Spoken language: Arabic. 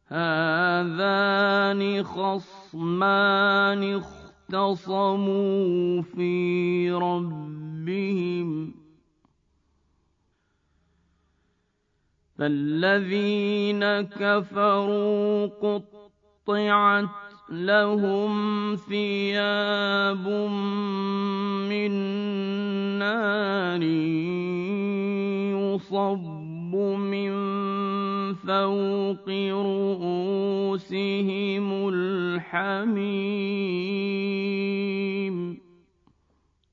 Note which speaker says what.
Speaker 1: هَٰذَانِ خَصْمَانِ اخْتَصَمُوا فِي رَبِّهِمْ فَالَّذِينَ كَفَرُوا قُطِّعَتْ لَهُمْ ثِيَابٌ مِّن نَّارٍ يُصَبُّ مِن فَوْقِ رُءُوسِهِمُ الْحَمِيمُ